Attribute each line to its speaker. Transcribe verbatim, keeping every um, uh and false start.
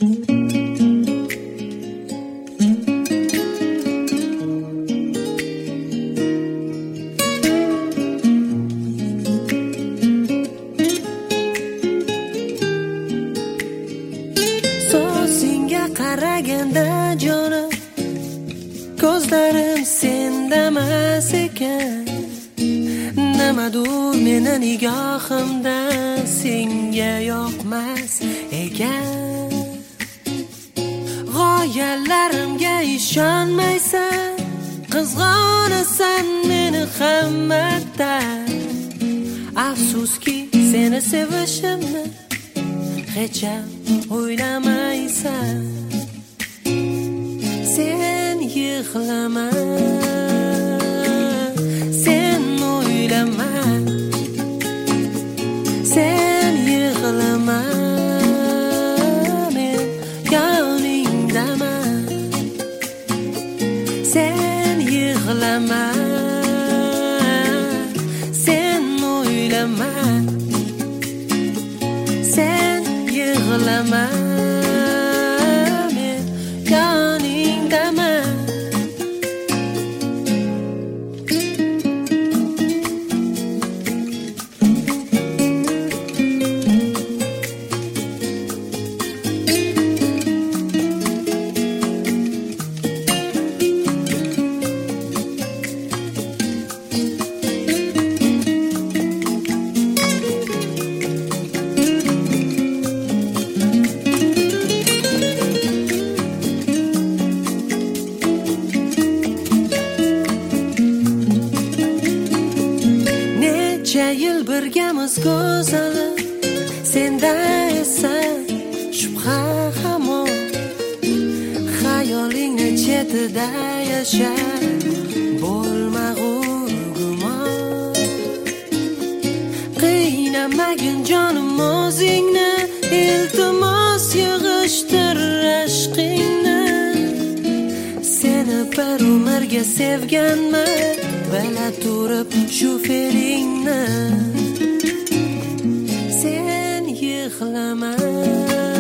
Speaker 1: So'zingga qaraganda jonim, ko'zlarim sendamas ekan. Nimadur meni nigohimda senga yoqmas ekan. G'oyalarimga ishonmaysan, qizg'onasan meni hammadan. Afsuski seni sevishimni hech ham o'ylamaysan. Sen yig'lama, sen o'ylama, sen yig'lama, men yoningdaman. Sen yig'lama, sen o'ylama, sen yig'lama, men yoningdaman. Necha yil birgamiz go'zalim, senda esa shubha hamon. Xayolingni chetida yashar, bo'lmag'ur gumon. Qiynamagin jonim o'zingni, iltimos yig'ishtir ashqingni. Seni bir umrga sevganman, bila turib shu fe'lingni. Sen yig'lama,